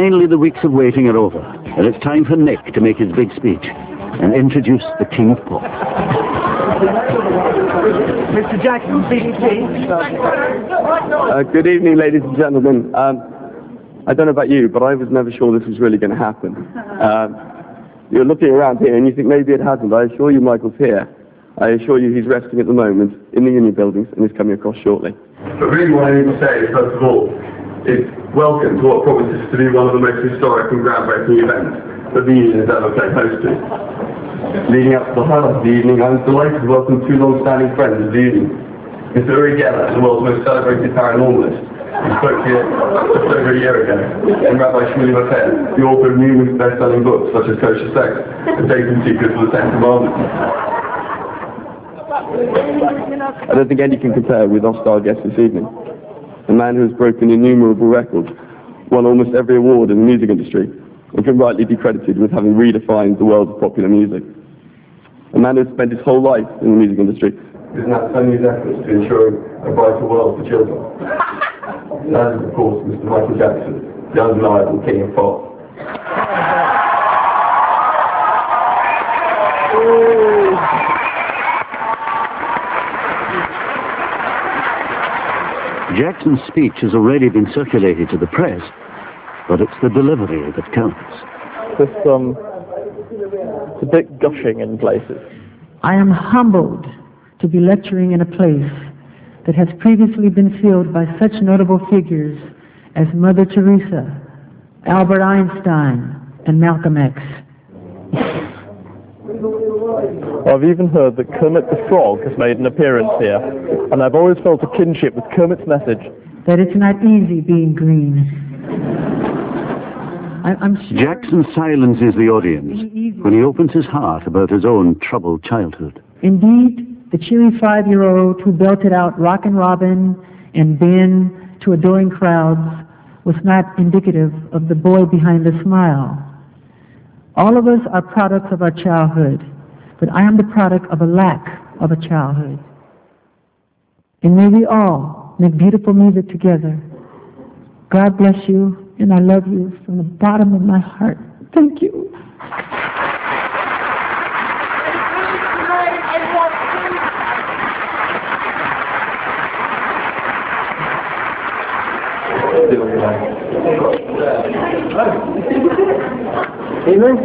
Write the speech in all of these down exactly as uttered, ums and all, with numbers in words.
Finally, the weeks of waiting are over, and it's time for Nick to make his big speech and introduce the King of Pop. Mister Jackson, B B T. Uh, good evening, ladies and gentlemen. Um, I don't know about you, but I was never sure this was really going to happen. Um, you're looking around here and you think maybe it hasn't. I assure you Michael's here. I assure you he's resting at the moment in the Union buildings and is coming across shortly. But really what I need to say, first of all, is welcome to what promises to be one of the most historic and groundbreaking events that the Union has ever played host to. Leading up to the highlight of the evening, I'm delighted to welcome two long-standing friends of the Union. Mister Uri Geller, the world's most celebrated paranormalist, who spoke here just over a year ago, and Rabbi Shmuley Mafer, the author of numerous best-selling books such as Kosher Sex and Satan Secrets of the Ten Commandments. I don't think any can compare with our star guest this evening, a man who has broken innumerable records, won almost every award in the music industry, and can rightly be credited with having redefined the world of popular music. A man who has spent his whole life in the music industry is now turning his efforts to ensuring a brighter world for children. That is, of course, Mister Michael Jackson, the undeniable King of Pop. Jackson's speech has already been circulated to the press, but it's the delivery that counts. Just, um, it's a bit gushing in places. I am humbled to be lecturing in a place that has previously been filled by such notable figures as Mother Teresa, Albert Einstein, and Malcolm X. I've even heard that Kermit the Frog has made an appearance here, and I've always felt a kinship with Kermit's message. That it's not easy being green. I, I'm sure Jackson silences the audience when he opens his heart about his own troubled childhood. Indeed, the cheery five-year-old who belted out Rockin' Robin and Ben to adoring crowds was not indicative of the boy behind the smile. All of us are products of our childhood, but I am the product of a lack of a childhood. And may we all make beautiful music together. God bless you, and I love you from the bottom of my heart. Thank you. Evening?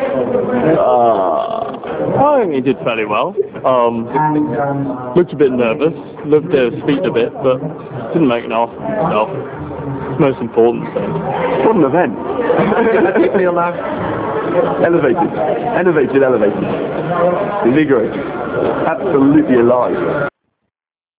Uh, I think he did fairly well. Um, looked a bit nervous, looked at his feet a bit, but didn't make an off himself. Most important thing. What an event! Elevated, elevated, elevated, invigorated, absolutely alive.